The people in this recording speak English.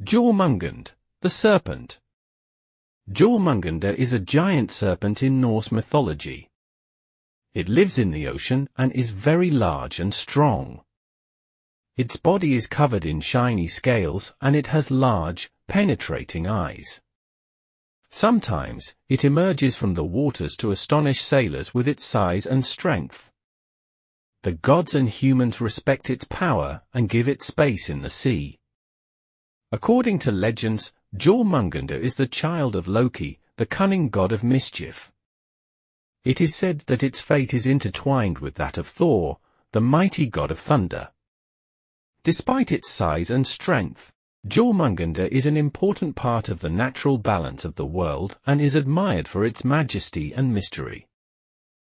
Jormungand, the serpent. Jormungandr is a giant serpent in Norse mythology. It lives in the ocean and is very large and strong. Its body is covered in shiny scales and it has large, penetrating eyes. Sometimes, it emerges from the waters to astonish sailors with its size and strength. The gods and humans respect its power and give it space in the sea. According to legends, Jormungandr is the child of Loki, the cunning god of mischief. It is said that its fate is intertwined with that of Thor, the mighty god of thunder. Despite its size and strength, Jormungandr is an important part of the natural balance of the world and is admired for its majesty and mystery.